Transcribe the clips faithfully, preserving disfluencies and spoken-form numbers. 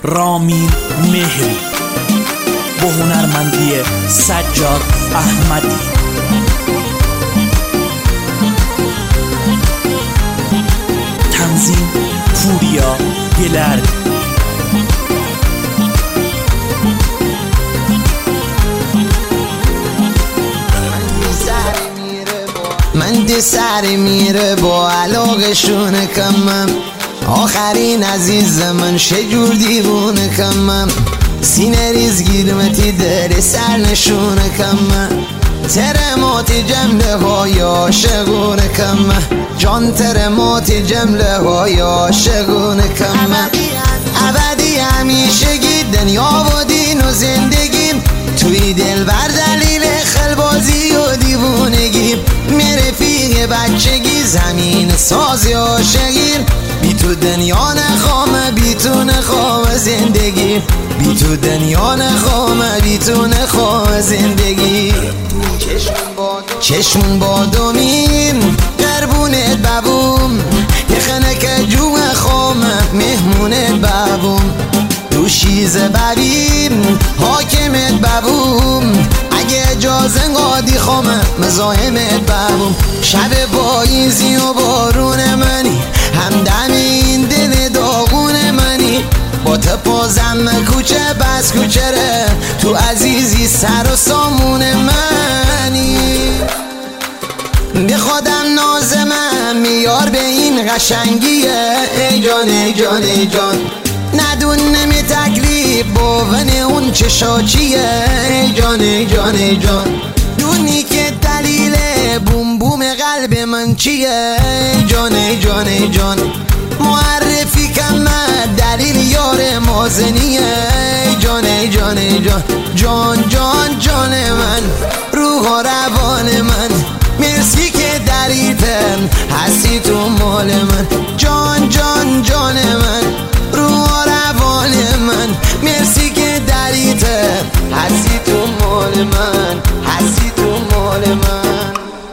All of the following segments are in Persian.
رامین مهری با هنرمندی سجاد احمدی. تنظیم پوریا گلرد. من دی سری میره با علاقشونه کمم، آخرین عزیز من شجور دیوونه کمم، سینه ریز گیرمتی در سر نشونه کمم، ترماتی جمله های عاشقونه کمم، جان ترماتی جمله های عاشقونه کمم، ابدی همیشگی دنیا و دین و زندگیم، توی دل بر دلیل خلبازی و دیوونگی، میره رفیق بچگی زمین سازی عاشقیم، بی تو دنیا نخوامه بی تو نخوامه زندگی، بی تو دنیا نخوامه بی تو نخوامه زندگی. چشمون بادومیم قربونت ببوم، یه خنک جوه خامه مهمونت ببوم، دوشیز ببیم حاکمت ببوم، اگه اجازه قادی خامه مزاحمت ببوم، شب پاییزی و بارون منی، همدم این دل داغون منی، با تپازم کوچه بس کوچره، تو عزیزی سر و سامون منی، به خودم نازمم میار به این قشنگیه، ای جان ای جان ای جان، ندون نمی تکلیف باون اون چشا چیه، ای جان ای جان ای جان، دونی که دلیل بوم بوم قلب من چیه، ای جان ای جان ای جان، معرفی کم دلیل یار مازنیه، ای جان ای جان ای جان، جان جان جان من، روح و روان من، مرسی که دریتم هستی تو مال من، جان جان جان من، روح و روان من، مرسی که دریتم هستی تو مال من، هستی تو مال من.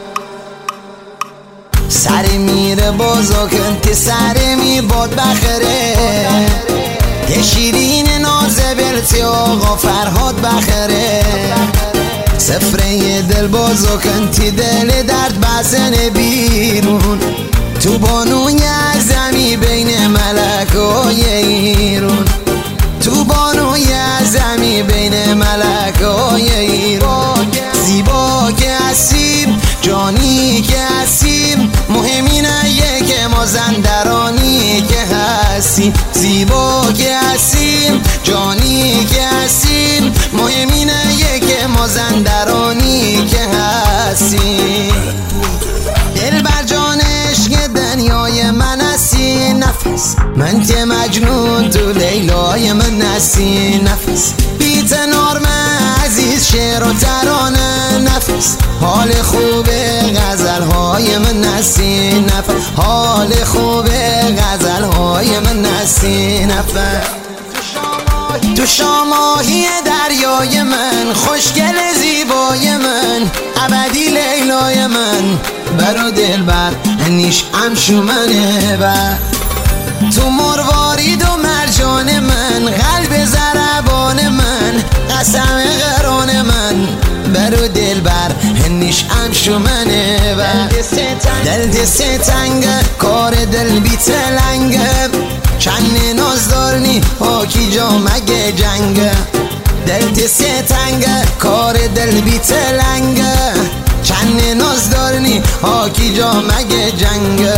سری میره بازا کنتی سری می باد بخره، یه شیرین نازه بلتی آقا فرهاد بخره، سفره دل بازا کنتی دل درد بزن بیرون، تو بانوی عظمی بین ملکای ایرون، تو بانوی عظمی بین ملکای ایرون، زیبا که هستیم جانی که هستیم، مهم اینه که ما زندرانی که هستیم، زیبا که هستیم جانی که هستیم، مهم اینه که ما زندرانی که هستیم، دل بر جان عشق دنیای من هستی نفس، من که مجنون تو لیلای من هستی نفس، بی تنار من عزیز شعر و ترانه نفس، حال خوبه غزل های من هستی نفس، حال خوبه غزل های من هستی نفس، تو شاماهی دریای من، خوشگل زیبای من، ابدی لیلای من، برو دل بر نیش امشومنه بر، تو مروارید و مرجان من، قلب زربان من، قسم قران من، برو دل بر نیش امشومنه بر، دل دست تنگه کار دل بی تلنگه، چند ناز دارنی حاکی جا مگه جنگه، دل دست تنگه کار دل بی تلنگه، چند ناز دارنی حاکی جا مگه جنگه،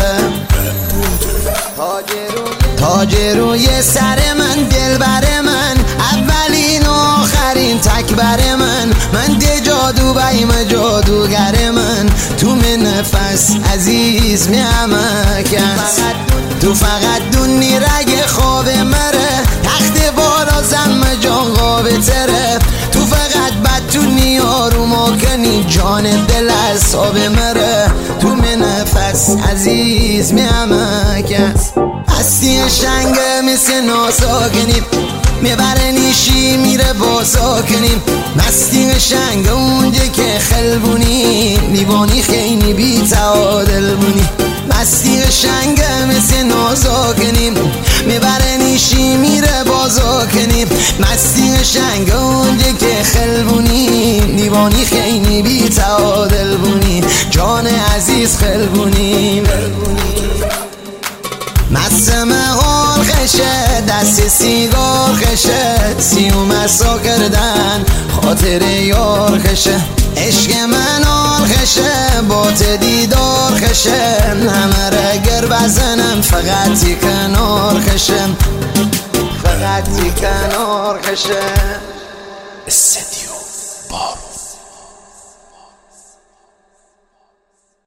تاج روی سر من دل بر من، اولین و آخرین تکبر من، من ده جادو بیم جادوگر من، تو من نفس عزیز می همکس، تو فقط دونی رگ خواب مره، تخت بالا زم جان قابه تره، تو فقط بدتونی آروم کنی جان دل اصاب مره، تو من نفس عزیز می همکس، هستی شنگه مثل ناساکنیم، میبره نیشی میره با ساکنیم، مستی شنگه اونجه که خلبونی، لیوانی خیلی بی تعادل بونی، مستی شنگه مثل نازاکنیم، میبره نیشی میره با کنیم مستی شنگ اونجه که خلبونی دیوانی خیلی بی تعادل بونی جان عزیز خلبونی مسم حال خشه دست سیگار خشه سیوم مسا کردن خاطر یار خشه عشق من حال خشه بات دیدار خشه همه را گر بزنم فقط تی کنار خشه فقط تی کنار خشه استدیو بارو